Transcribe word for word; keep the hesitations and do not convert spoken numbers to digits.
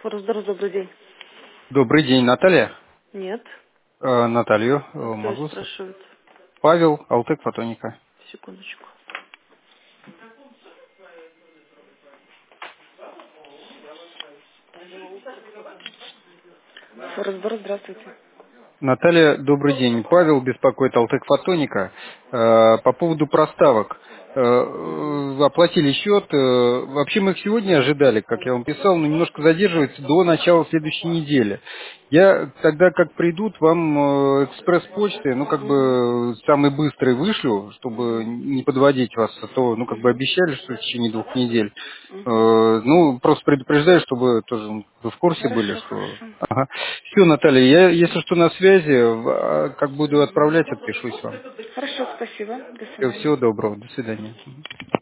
Форс-Дорс, добрый день. Добрый день, Наталья. Нет. Э, Наталью э, А кто ее могу. с- спрашивает? Павел, Алтек Фотоника. Секундочку. Форс-Дорс, здравствуйте. Наталья, добрый день. Павел беспокоит Алтек Фотоника. Э, По поводу проставок. Э, э, Оплатили счет. э, Вообще мы их сегодня ожидали, как я вам писал, но немножко задерживается до начала следующей недели. Я тогда, как придут, вам э, экспресс-почты, ну, как Угу. бы, самый быстрый вышлю, чтобы Угу. не подводить вас, а то, ну, как бы Угу. обещали, что в течение двух недель. Э, Угу. Ну, просто предупреждаю, чтобы тоже ну, вы в курсе были, Хорошо, что... хорошо. Ага. Все, Наталья, я, если что, на связи, в- а, как буду отправлять, отпишусь вам. Хорошо, спасибо. До Всего, свидания. всего доброго, до свидания.